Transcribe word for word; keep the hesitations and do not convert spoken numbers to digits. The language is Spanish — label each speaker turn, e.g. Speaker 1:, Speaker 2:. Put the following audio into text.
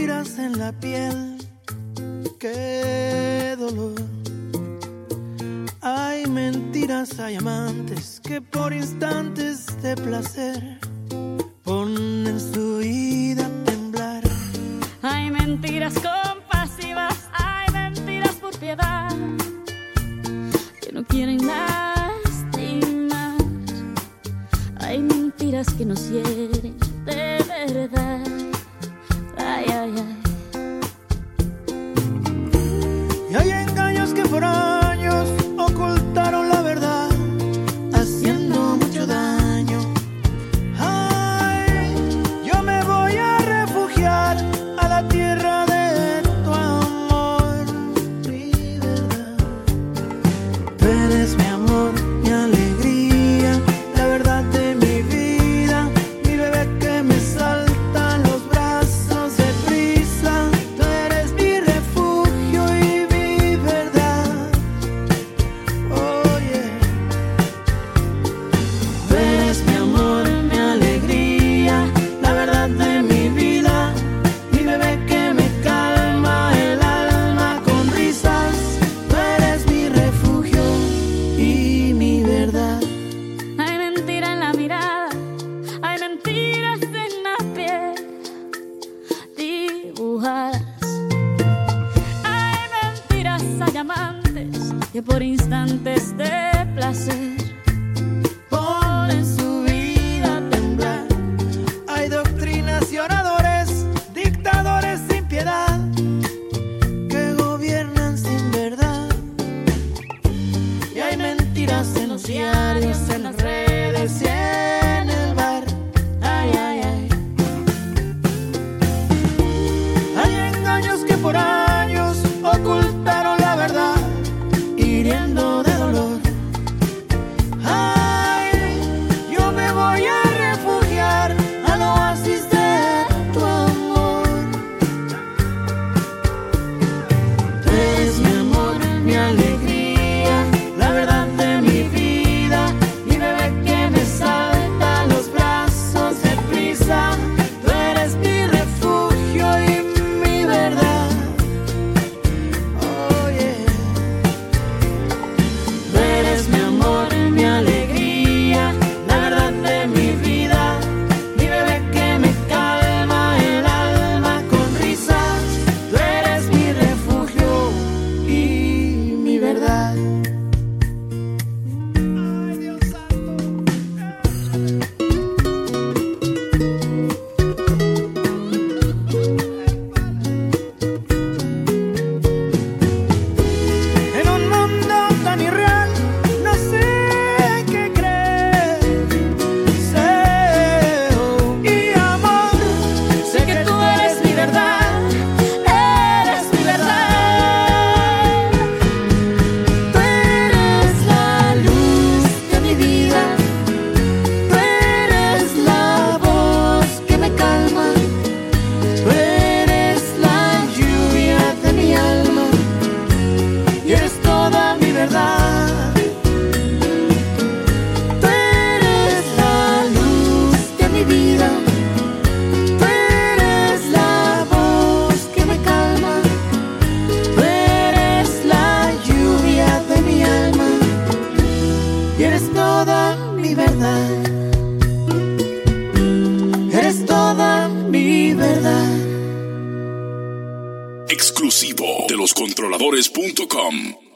Speaker 1: mentiras en la piel, qué dolor. Hay mentiras, hay amantes que por instantes de placer ponen su vida a temblar.
Speaker 2: Hay mentiras compasivas, hay mentiras por piedad, que no quieren lastimar. Hay mentiras que nos hieren de verdad. Ay, ay, ay.
Speaker 1: Y hay engaños que por años ocultaron la verdad, haciendo mucho daño. Ay, yo me voy a refugiar a la tierra de tu amor, mi verdad. Tú eres mi amor, mi alegría, la verdad de mi vida, mi bebé que me salta en los brazos de prisa. Tú eres mi refugio y mi verdad. Oh yeah. Tú eres mi amor, mi alegría, la verdad de mi vida, mi bebé que me calma el alma con risas. Tú eres mi refugio y mi verdad.
Speaker 2: Hay mentira en la mirada, hay mentiras en la piel dibujadas. Hay mentiras, hay amantes que por instantes de placer
Speaker 1: Ponen su vida a temblar. Hay doctrinas y oradores, dictadores sin piedad, que gobiernan sin verdad. Y hay mentiras en los diarios, en las redes y en el bar. Ay, ay, ay. Hay engaños que por años ocultaron la verdad, hiriendo de dolor. Ay, yo me voy a refugiar al oasis de tu amor. Tú eres mi amor, mi alegría, la verdad de mi vida, mi bebé que me salta a los brazos de prisa. Tú eres mi refugio y mi verdad. Oh yeah. Tú eres mi amor, mi alegría, la verdad de mi vida, mi bebé que me calma el alma con risas. Tú eres mi refugio y mi verdad. Ay, Dios santo. En un mundo tan irreal, no sé qué creer. Deseo y amor, sé que tú eres mi verdad, eres mi verdad. Tú eres la luz de mi vida, tú eres la voz que me calma, tú eres la lluvia de mi alma y eres toda mi verdad. Tú eres la luz de mi vida, tú eres la voz que me calma, tú eres la lluvia de mi alma y eres toda mi verdad. Eres toda mi verdad.
Speaker 3: Exclusivo de los controladores punto com.